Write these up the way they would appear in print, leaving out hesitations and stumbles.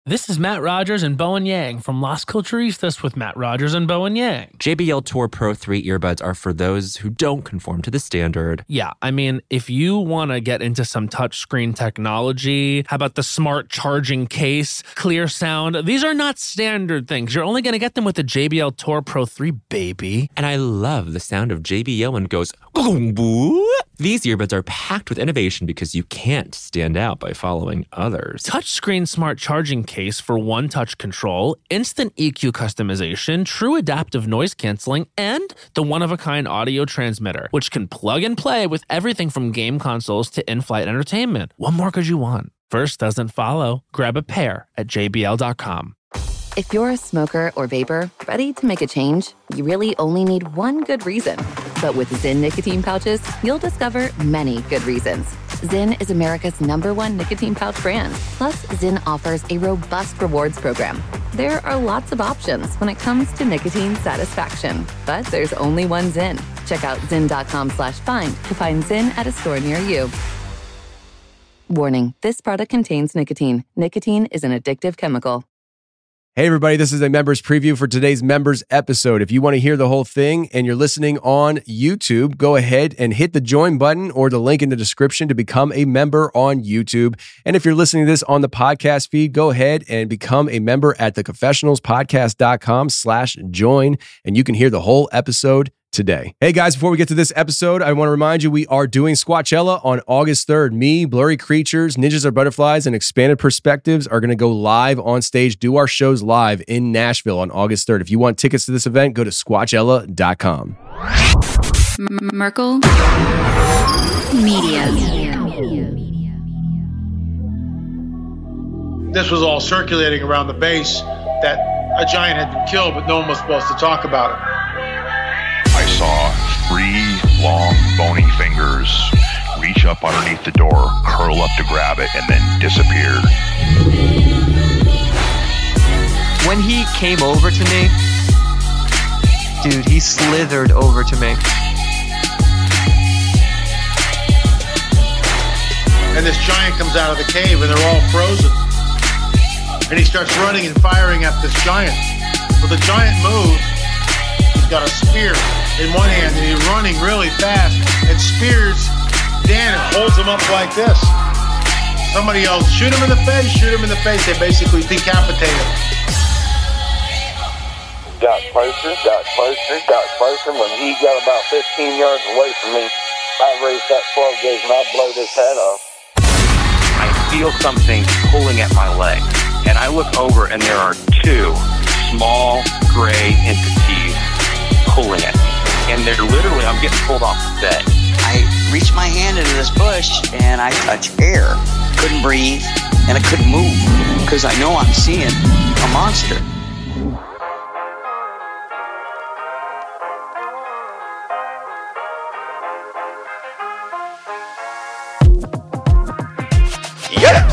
This is Matt Rogers and Bowen Yang from Las Culturistas with Matt Rogers and Bowen Yang. JBL Tour Pro 3 earbuds are for those who don't conform to the standard. Yeah, I mean, if you want to get into some touchscreen technology, how about the smart charging case, clear sound? These are not standard things. You're only going to get them with the JBL Tour Pro 3, baby. And I love the sound of JBL when it goes, "Gong-boo." These earbuds are packed with innovation because you can't stand out by following others. Touchscreen smart charging case for one-touch control, instant EQ customization, true adaptive noise canceling, and the one-of-a-kind audio transmitter, which can plug and play with everything from game consoles to in-flight entertainment. What more could you want? First doesn't follow. Grab a pair at jbl.com. If you're a smoker or vapor ready to make a change, you really only need one good reason. But with Zyn nicotine pouches, you'll discover many good reasons. Zyn is America's #1 nicotine pouch brand. Plus, Zyn offers a robust rewards program. There are lots of options when it comes to nicotine satisfaction, but there's only one Zyn. Check out zyn.com/find to find Zyn at a store near you. Warning, this product contains nicotine. Nicotine is an addictive chemical. Hey everybody, this is a members preview for today's members episode. If you want to hear the whole thing and you're listening on YouTube, go ahead and hit the join button or the link in the description to become a member on YouTube. And if you're listening to this on the podcast feed, go ahead and become a member at theconfessionalspodcast.com/join and you can hear the whole episode today. Hey guys, before we get to this episode, I want to remind you we are doing Squatchella on August 3rd. Me, Blurry Creatures, Ninjas Are Butterflies, and Expanded Perspectives are going to go live on stage, do our shows live in Nashville on August 3rd. If you want tickets to this event, go to squatchella.com. Merkel Media. This was all circulating around the base that a giant had been killed, but no one was supposed to talk about it. I saw 3 long, bony fingers reach up underneath the door, curl up to grab it, and then disappear. When he came over to me, dude, he slithered over to me. And this giant comes out of the cave, and they're all frozen. And he starts running and firing at this giant. Well, the giant moves. He's got a spear in one hand, and he's running really fast and spears Dan and holds him up like this. Somebody yells, shoot him in the face, shoot him in the face. They basically decapitate him. Got closer. When he got about 15 yards away from me, I raised that 12 gauge and I blowed his head off. I feel something pulling at my leg, and I look over and there are 2 small gray entities pulling at me. And they're literally, I'm getting pulled off the bed. I reached my hand into this bush and I touched air. Couldn't breathe and I couldn't move because I know I'm seeing a monster. Yeah!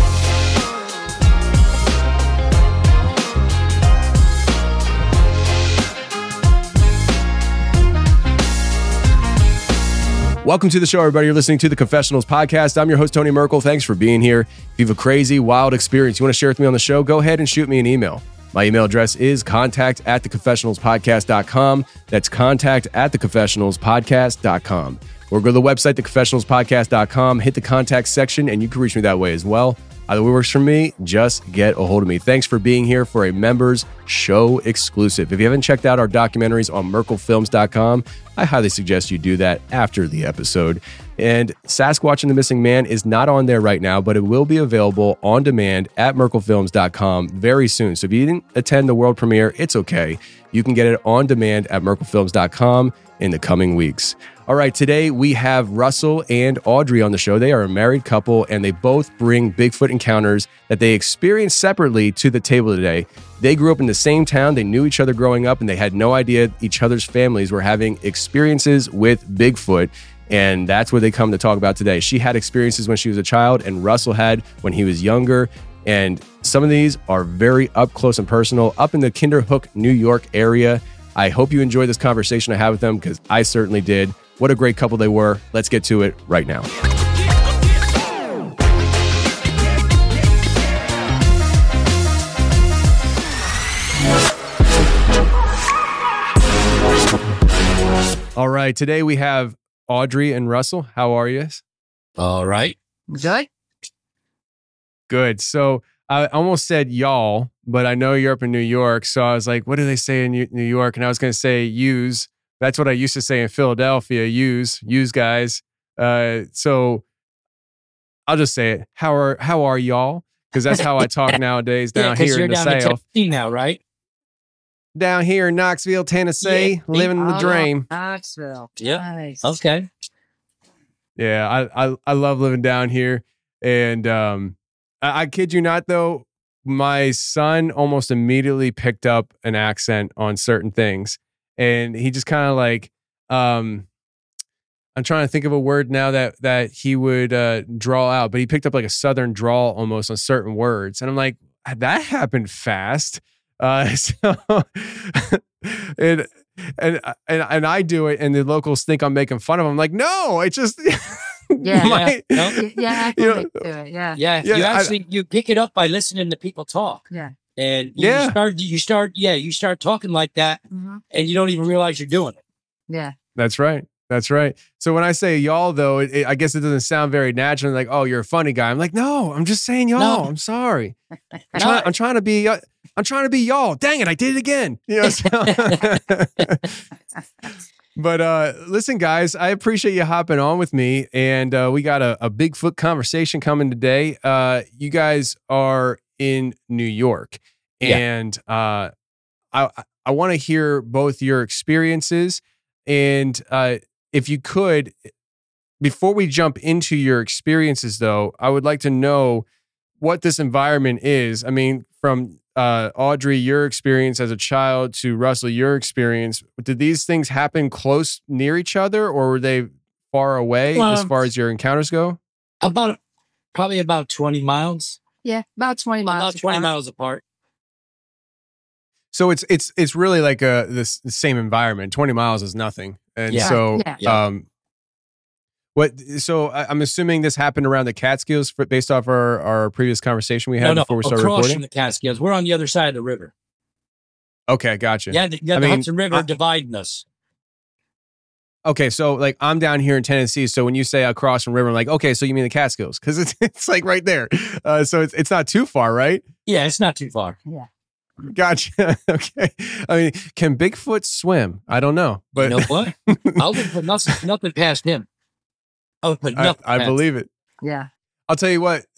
Welcome to the show, everybody. You're listening to the Confessionals Podcast. I'm your host, Tony Merkel. Thanks for being here. If you have a crazy, wild experience you want to share with me on the show, go ahead and shoot me an email. My email address is contact@theconfessionalspodcast.com. That's contact@theconfessionalspodcast.com. Or go to the website, theconfessionalspodcast.com, hit the contact section, and you can reach me that way as well. Either way works for me, just get a hold of me. Thanks for being here for a members show exclusive. If you haven't checked out our documentaries on merkelfilms.com, I highly suggest you do that after the episode. And Sasquatch and the Missing Man is not on there right now, but it will be available on demand at merkelfilms.com very soon. So if you didn't attend the world premiere, it's okay. You can get it on demand at merkelfilms.com in the coming weeks. All right, today we have Russell and Audrey on the show. They are a married couple, and they both bring Bigfoot encounters that they experienced separately to the table today. They grew up in the same town. They knew each other growing up, and they had no idea each other's families were having experiences with Bigfoot. And that's what they come to talk about today. She had experiences when she was a child, and Russell had when he was younger. And some of these are very up close and personal, up in the Kinderhook, New York area. I hope you enjoy this conversation I had with them, because I certainly did. What a great couple they were. Let's get to it right now. right. Today we have Audrey and Russell. How are you? All right. Good. Good. So I almost said y'all, but I know you're up in New York. So I was like, what do they say in New York? And I was going to say yous. That's what I used to say in Philadelphia. Yous guys. So I'll just say it. How are y'all? Because that's how I talk nowadays down here in the South. You're down in Tennessee now, right? Down here in Knoxville, Tennessee, living the dream. Knoxville. Yeah. Nice. Okay. Yeah, I love living down here. And I kid you not, though, my son almost immediately picked up an accent on certain things. And he just kind of like, I'm trying to think of a word now that he would draw out, but he picked up like a Southern drawl almost on certain words. And I'm like, that happened fast. So and I do it, and the locals think I'm making fun of them. I'm like, no, it just Yeah, you pick it up by listening to people talk. Yeah, and you start talking like that, and you don't even realize you're doing it. Yeah, that's right. That's right. So when I say y'all, though, I guess it doesn't sound very natural. Like, oh, you're a funny guy. I'm like, no, I'm just saying y'all. No. I'm sorry. I'm trying to be y'all. Dang it, I did it again. You know. But listen, guys, I appreciate you hopping on with me, and we got a Bigfoot conversation coming today. You guys are in New York, and I want to hear both your experiences and. If you could, before we jump into your experiences, though, I would like to know what this environment is. I mean, from Audrey, your experience as a child, to Russell, your experience. Did these things happen close near each other, or were they far away as far as your encounters go? Probably about 20 miles. Yeah, about 20 miles. About 20 miles apart. So it's really like the same environment. 20 miles is nothing. And so I'm assuming this happened around the Catskills based off our previous conversation we had before we started recording? Across from the Catskills. We're on the other side of the river. Okay, gotcha. Yeah, the Hudson River dividing us. Okay, so like I'm down here in Tennessee, so when you say across from river, I'm like, okay, so you mean the Catskills? Because it's like right there. So it's not too far, right? Yeah, it's not too far. Yeah. Gotcha. Okay. I mean, can Bigfoot swim? I don't know, but you know what? I'll put nothing past him. I'll put nothing. I believe it. Yeah. I'll tell you what.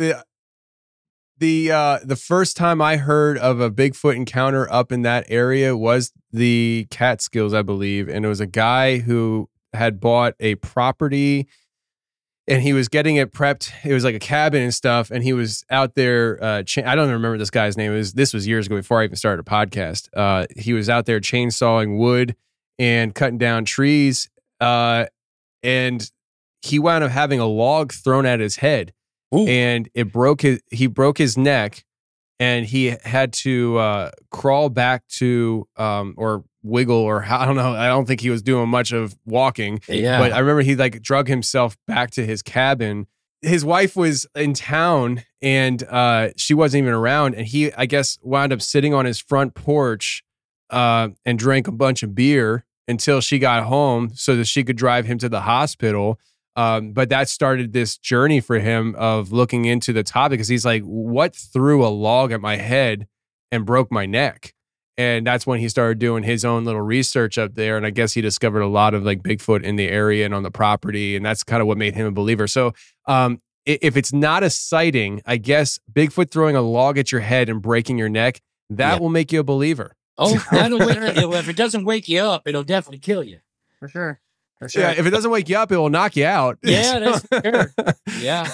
The first time I heard of a Bigfoot encounter up in that area was the Catskills, I believe, and it was a guy who had bought a property. And he was getting it prepped. It was like a cabin and stuff. And he was out there. I don't remember this guy's name. This was years ago before I even started a podcast. He was out there chainsawing wood and cutting down trees. And he wound up having a log thrown at his head. Ooh. And he broke his neck, and he had to crawl back to or wiggle, or I don't know. I don't think he was doing much of walking. Yeah. But I remember he like drug himself back to his cabin. His wife was in town, and she wasn't even around. And he, I guess, wound up sitting on his front porch and drank a bunch of beer until she got home so that she could drive him to the hospital. But that started this journey for him of looking into the topic, because he's like, what threw a log at my head and broke my neck? And that's when he started doing his own little research up there. And I guess he discovered a lot of like Bigfoot in the area and on the property. And that's kind of what made him a believer. So if it's not a sighting, I guess Bigfoot throwing a log at your head and breaking your neck, that will make you a believer. Oh, that'll wake you. If it doesn't wake you up, it'll definitely kill you. For sure. Yeah, if it doesn't wake you up, it will knock you out. Yeah, that's for sure. Yeah.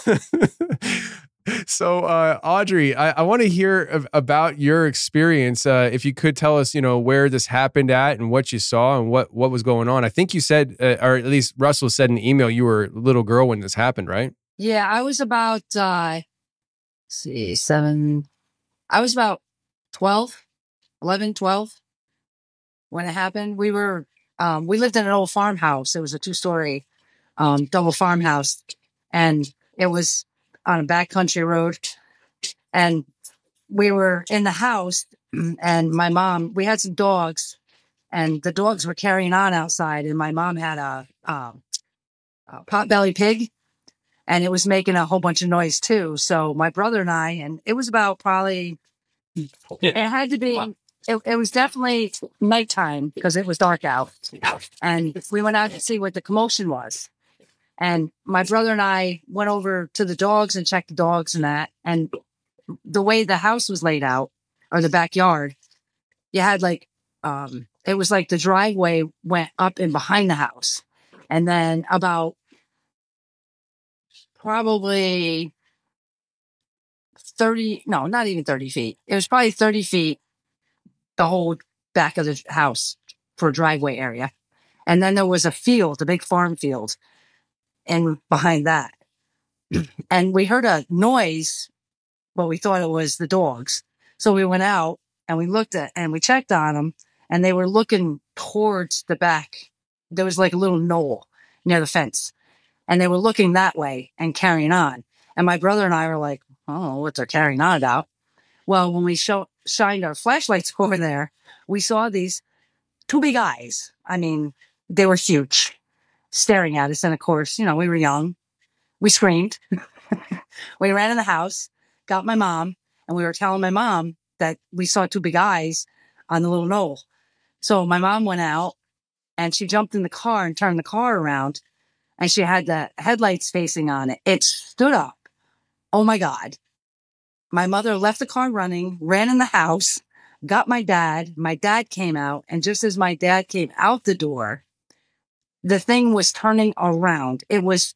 So, Audrey, I want to hear about your experience. If you could tell us, where this happened at and what you saw and what was going on. I think you said, or at least Russell said in the email, you were a little girl when this happened, right? Yeah, I was about, 7. I was about 12 when it happened. We lived in an old farmhouse. It was a 2-story double farmhouse, and it was on a backcountry road. And we were in the house, and my mom, we had some dogs, and the dogs were carrying on outside, and my mom had a potbelly pig, and it was making a whole bunch of noise too. So my brother and I, and it was about probably, it had to be, it was definitely nighttime because it was dark out. And we went out to see what the commotion was. And my brother and I went over to the dogs and checked the dogs and that. And the way the house was laid out, or the backyard, you had like, it was like the driveway went up and behind the house. And then about probably 30, no, not even 30 feet. It was probably 30 feet, the whole back of the house for a driveway area. And then there was a field, a big farm field, and behind that. And we heard a noise, but we thought it was the dogs. So we went out and we looked at, and we checked on them, and they were looking towards the back. There was like a little knoll near the fence, and they were looking that way and carrying on. And my brother and I were like, I don't know what they're carrying on about. Well, when we shined our flashlights over there, we saw these two big eyes. I mean, they were huge, staring at us. And of course, you know, we were young. We screamed. We ran in the house, got my mom, and we were telling my mom that we saw two big eyes on the little knoll. So my mom went out, and she jumped in the car and turned the car around, and she had the headlights facing on it. It stood up. Oh my God. My mother left the car running, ran in the house, got my dad. My dad came out, and just as my dad came out the door, the thing was turning around. It was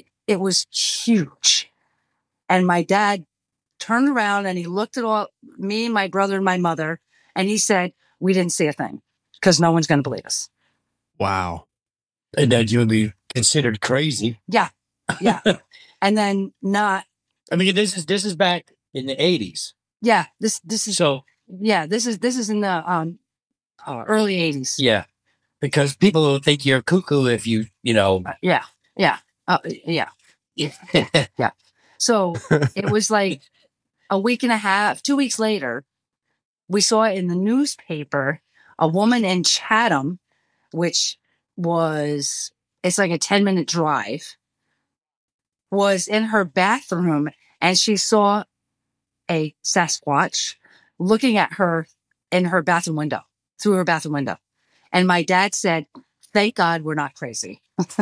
huge. And my dad turned around and he looked at all me, my brother, and my mother, and he said, we didn't see a thing because no one's going to believe us. Wow. And that you would be considered crazy. Yeah. Yeah. And then not. I mean, this is back in the 80s. Yeah. This is. So. Yeah. This is in the early 80s. Yeah. Because people will think you're cuckoo if you know. Yeah. Yeah. Yeah. Yeah. So it was like a week and a half, 2 weeks later, we saw in the newspaper a woman in Chatham, which was, it's like a 10-minute drive, was in her bathroom, and she saw a Sasquatch looking at her in her bathroom window, through her bathroom window. And my dad said, thank God we're not crazy.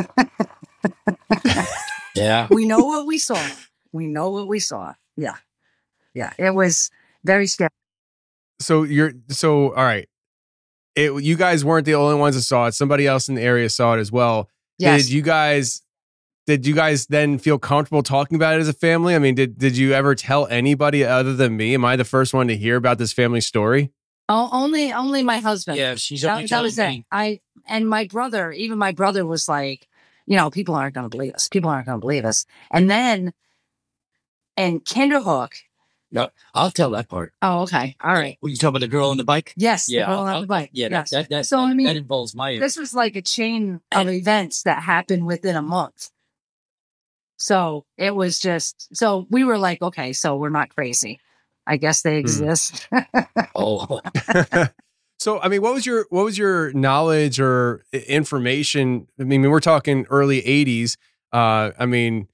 Yeah. We know what we saw. We know what we saw. Yeah. Yeah. It was very scary. So all right. You guys weren't the only ones that saw it. Somebody else in the area saw it as well. Yes. Did you guys then feel comfortable talking about it as a family? I mean, did you ever tell anybody other than me? Am I the first one to hear about this family story? Oh, only my husband. Yeah, she's that was it. And my brother, even my brother was like, you know, people aren't going to believe us. People aren't going to believe us. And then in Kinderhook. No, I'll tell that part. Oh, okay. All right. Were you talking about the girl on the bike? Yes. Yeah. The girl on the bike. Yeah. Yes. That, so, I mean, that involves my. This was like a chain of events that happened within a month. So it was just, so we were like, okay, so we're not crazy. I guess they exist. Oh. So, I mean, what was your knowledge or information? I mean, we're talking early 80s. I mean,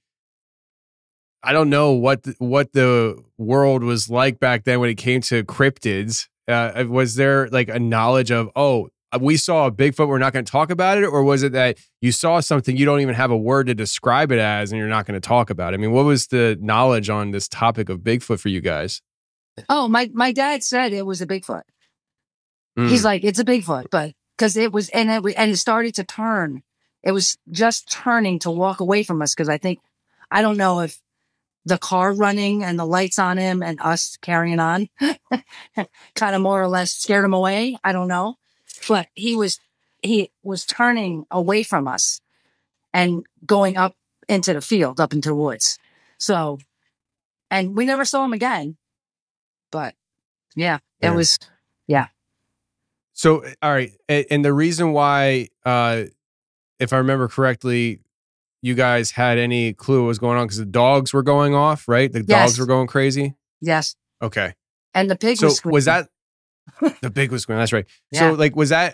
I don't know what the world was like back then when it came to cryptids. Was there like a knowledge of, oh, we saw a Bigfoot, we're not going to talk about it? Or was it that you saw something, you don't even have a word to describe it as, and you're not going to talk about it? I mean, what was the knowledge on this topic of Bigfoot for you guys? Oh, my dad said it was a Bigfoot. He's like, it's a Bigfoot, but because it was, and it started to turn. It was just turning to walk away from us. Cause I don't know if the car running and the lights on him and us carrying on kind of more or less scared him away. I don't know, but he was turning away from us and going up into the field, up into the woods. So, and we never saw him again, but yeah. It was, yeah. So, all right. And the reason why, if I remember correctly, you guys had any clue what was going on because the dogs were going off, right? The dogs were going crazy? Yes. Okay. And the pig was screaming. Was that, the pig was screaming, that's right. Yeah. So, like, was that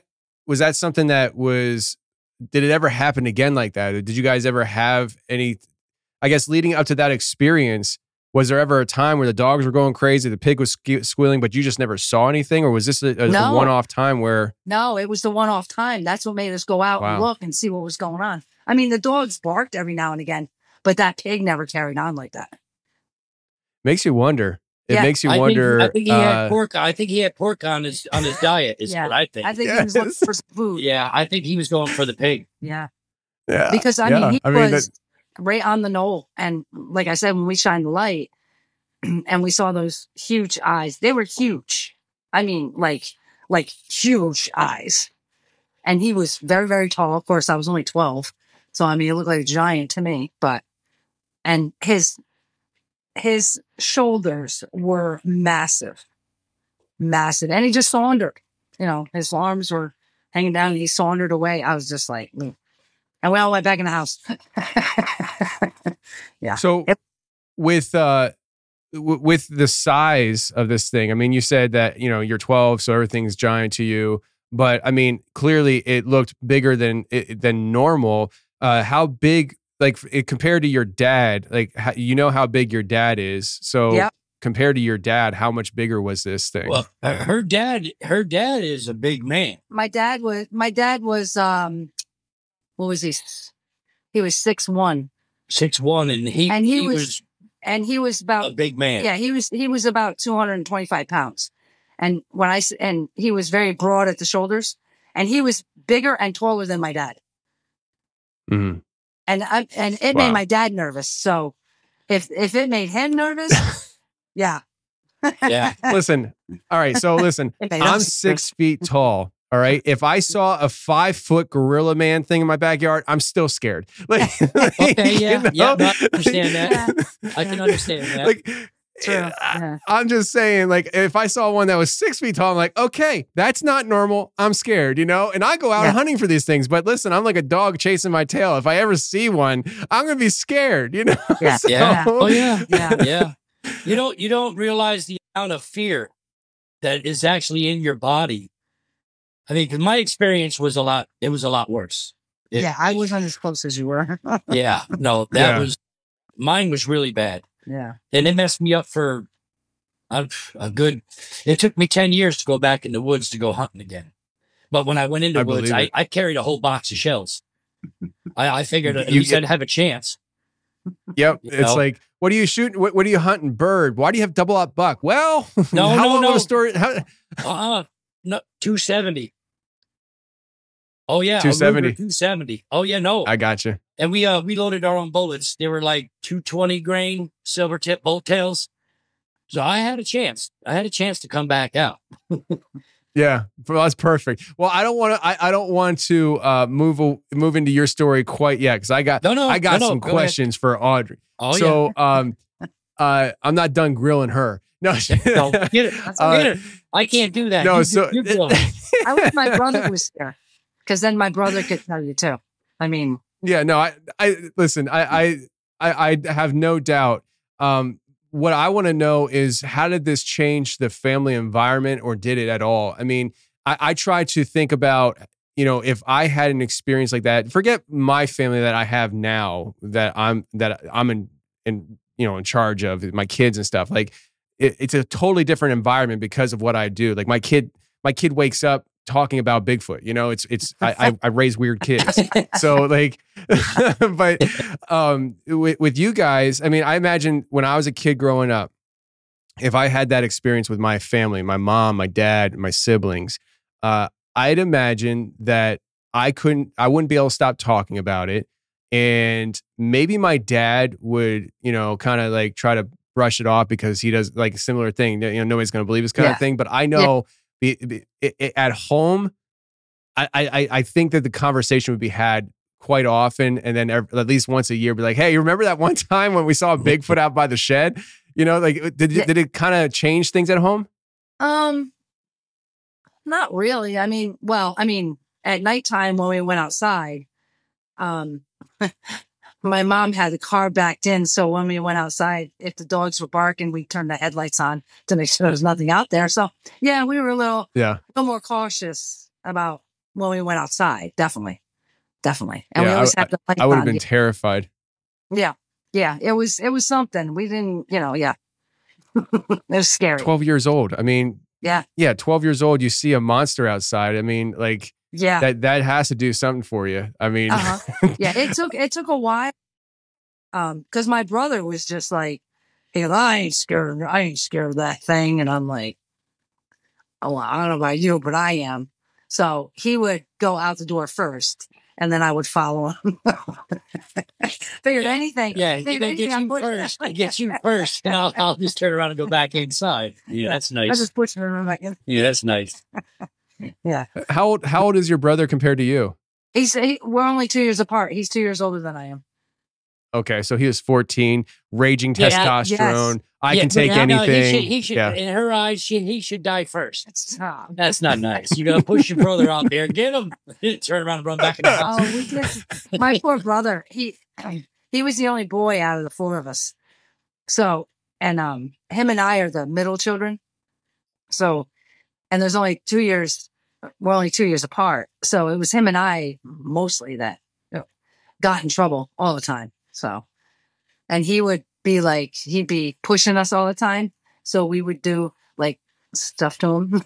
was that something that was, did it ever happen again like that? Or did you guys ever have any, I guess leading up to that experience, was there ever a time where the dogs were going crazy, the pig was squealing, but you just never saw anything? Or was this a one-off time where? No, it was the one-off time. That's what made us go out and look and see what was going on. I mean, the dogs barked every now and again, but that pig never carried on like that. Makes you wonder. It makes you wonder. I think he had pork. I think he had pork on his diet. Is what I think. I think he was looking for some food. Yeah, I think he was going for the pig. Yeah. Yeah. Because I mean, he was right on the knoll, and like I said, when we shined the light, and we saw those huge eyes, they were huge. I mean, like huge eyes. And he was very, very tall. Of course, I was only 12, so I mean, he looked like a giant to me. And his shoulders were massive, and he just sauntered. You know, his arms were hanging down, and he sauntered away. I was just like, and we all went back in the house. Yeah. So with the size of this thing, I mean, you said that, you know, you're 12, so everything's giant to you. But I mean, clearly it looked bigger than normal. How big, like compared to your dad, like you know how big your dad is. So compared to your dad, how much bigger was this thing? Well, her dad is a big man. My dad was what was he? He was 6'1". 6'1", and he was about a big man. Yeah, he was about 225 pounds. And and he was very broad at the shoulders, and he was bigger and taller than my dad. Mm-hmm. And it made my dad nervous. So if it made him nervous, yeah. Listen, all right. So listen, I'm 6 feet tall. All right. If I saw a 5-foot gorilla man thing in my backyard, I'm still scared. Like, okay, yeah, you know? I understand that. I can understand that. Like, I'm just saying, like, if I saw one that was 6 feet tall, I'm like, okay, that's not normal. I'm scared, you know? And I go out hunting for these things. But listen, I'm like a dog chasing my tail. If I ever see one, I'm going to be scared, you know? Yeah. So, Oh, yeah. You don't realize the amount of fear that is actually in your body. I mean, because my experience was a lot worse. I wasn't as close as you were. Yeah. No, mine was really bad. Yeah. And it messed me up for it took me 10 years to go back in the woods to go hunting again. But when I went into the woods, I carried a whole box of shells. I figured at least I'd have a chance. Yep. It's like, what are you shooting? What are you hunting? Bird. Why do you have double up buck? Well, no. Story? No, 270. Oh yeah, 270. 270. Oh yeah, no. I got you. And we loaded our own bullets. They were like 220 grain silver tip bolt tails. So I had a chance. To come back out. Yeah, well, that's perfect. Well, I don't want to move into your story quite yet because I got some questions for Audrey. Oh so, yeah. I'm not done grilling her. No, get it. I can't do that. No, you're grilling. I wish my brother was there, because then my brother could tell you too. I mean, yeah, no, I listen. I have no doubt. What I want to know is, how did this change the family environment, or did it at all? I mean, I try to think about, you know, if I had an experience like that, forget my family that I have now that I'm in you know, in charge of, my kids and stuff. Like, it's a totally different environment because of what I do. Like my kid wakes up talking about Bigfoot, you know, I raise weird kids. So like, but, with you guys, I mean, I imagine when I was a kid growing up, if I had that experience with my family, my mom, my dad, my siblings, I'd imagine that I wouldn't be able to stop talking about it. And maybe my dad would, you know, kind of like try to brush it off because he does like a similar thing, you know, nobody's going to believe this kind of thing. But I know at home, I think that the conversation would be had quite often. And then at least once a year, be like, hey, you remember that one time when we saw a Bigfoot out by the shed? You know, like, did it kind of change things at home? Not really. I mean, at nighttime when we went outside, my mom had the car backed in, so when we went outside, if the dogs were barking, we turned the headlights on to make sure there was nothing out there. So yeah, we were a little more cautious about when we went outside. Definitely. And we Yeah, always have the lights I would have on. been terrified. Yeah. It was something. We didn't, yeah. It was scary. 12 years old. I mean, Yeah. 12 years old, you see a monster outside. I mean, like, Yeah. that has to do something for you. I mean, Yeah. It took a while. Cause my brother was just like, he goes, I ain't scared of that thing. And I'm like, oh, well, I don't know about you, but I am. So he would go out the door first, and then I would follow him. Figured anything. Yeah, figured they get anything, you I'm pushing first. it. They get you first, and I'll just turn around and go back inside. Yeah, that's I nice. just pushing him back in. Yeah, that's nice. Yeah. how old is your brother compared to you? We're only 2 years apart. He's 2 years older than I am. Okay, so he was 14, raging Yeah, testosterone. yes. I Yeah, can but take anything. He should. Yeah. In her eyes, he should die first. Stop. That's not nice. You gotta push your brother out there. Get him. Turn around and run back in the house. Oh, we just, my poor brother, he was the only boy out of the four of us. So, and him and I are the middle children. So, and there's only 2 years, we're only 2 years apart. So it was him and I mostly that got in trouble all the time. So, and he would be like, he'd be pushing us all the time. So we would do like stuff to him.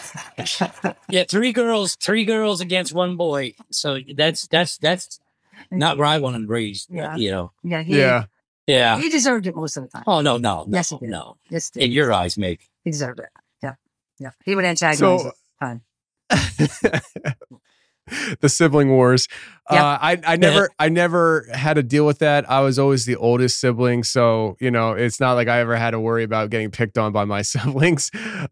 Yeah, three girls against one boy. So that's not where I want to raise. Yeah. You know. Yeah. Yeah. He deserved it most of the time. Oh no. Yes, he did. No. Yes, he did. In your eyes, maybe. He deserved it. Yeah. He would antagonize So- us all the time. The sibling wars. Yep. I never had to deal with that. I was always the oldest sibling, so it's not like I ever had to worry about getting picked on by my siblings.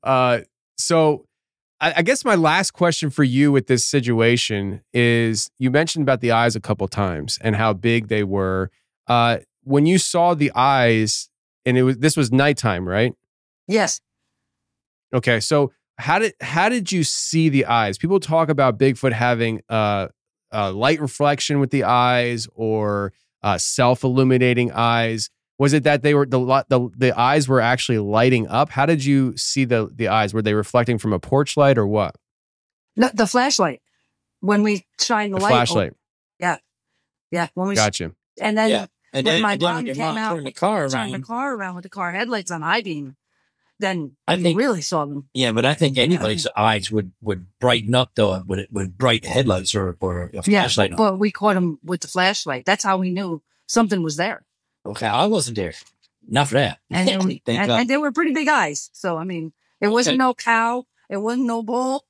So I guess my last question for you with this situation is: you mentioned about the eyes a couple times and how big they were. When you saw the eyes, and this was nighttime, right? Yes. Okay, so how did you see the eyes? People talk about Bigfoot having light reflection with the eyes or self-illuminating eyes. Was it that they were the eyes were actually lighting up? How did you see the eyes? Were they reflecting from a porch light or what? No, the flashlight. When we shine the light. Flashlight. Yeah. When we Gotcha. And then Yeah. And when then, my and then mom your came mom out, turned the car turned the around. car around with the car headlights on high beam, then I you think- really saw them. Yeah, but I think anybody's eyes would brighten up though with bright headlights or a flashlight on. But we caught him with the flashlight. That's how we knew something was there. Okay, I wasn't there. Not for that. And Thank God. and they were pretty big eyes. So I mean, it wasn't no cow. It wasn't no bull.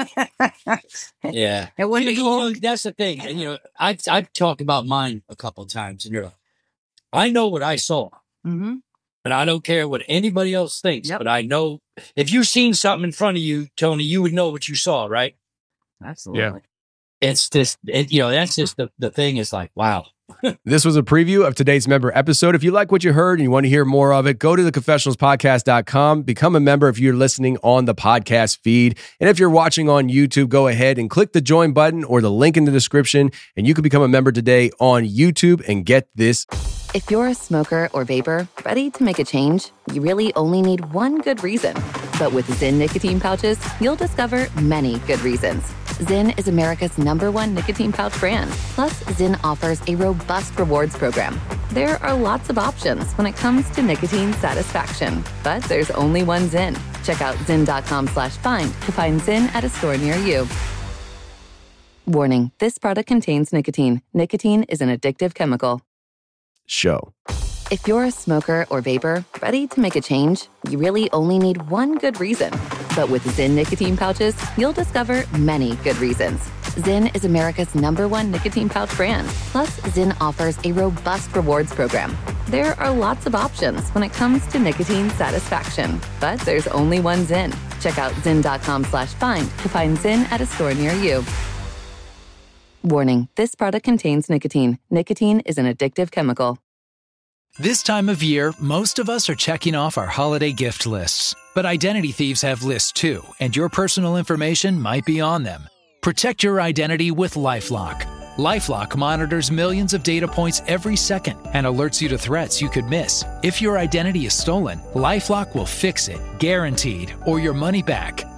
Yeah. It wasn't You know, that's the thing. And, I've talked about mine a couple of times, and I know what I saw. Mm-hmm. And I don't care what anybody else thinks, but I know if you've seen something in front of you, Tony, you would know what you saw, right? Absolutely. Yeah. It's just, that's just the thing is like, wow. This was a preview of today's member episode. If you like what you heard and you want to hear more of it, go to theconfessionalspodcast.com. Become a member if you're listening on the podcast feed. And if you're watching on YouTube, go ahead and click the join button or the link in the description, and you can become a member today on YouTube and get this. If you're a smoker or vapor ready to make a change, you really only need one good reason. But with Zyn nicotine pouches, you'll discover many good reasons. Zyn is America's #1 nicotine pouch brand. Plus, Zyn offers a robust rewards program. There are lots of options when it comes to nicotine satisfaction, but there's only one Zyn. Check out zyn.com/find to find Zyn at a store near you. Warning, this product contains nicotine. Nicotine is an addictive chemical. Show. If you're a smoker or vapor ready to make a change, you really only need one good reason. But with Zyn nicotine pouches, you'll discover many good reasons. Zyn is America's #1 nicotine pouch brand. Plus, Zyn offers a robust rewards program. There are lots of options when it comes to nicotine satisfaction, but there's only one Zyn. Check out zyn.com/find to find Zyn at a store near you. Warning, this product contains nicotine. Nicotine is an addictive chemical. This time of year, most of us are checking off our holiday gift lists. But identity thieves have lists too, and your personal information might be on them. Protect your identity with LifeLock. LifeLock monitors millions of data points every second and alerts you to threats you could miss. If your identity is stolen, LifeLock will fix it, guaranteed, or your money back.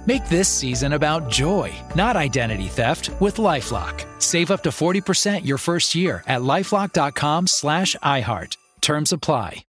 Make this season about joy, not identity theft, with LifeLock. Save up to 40% your first year at LifeLock.com/iHeart. Terms apply.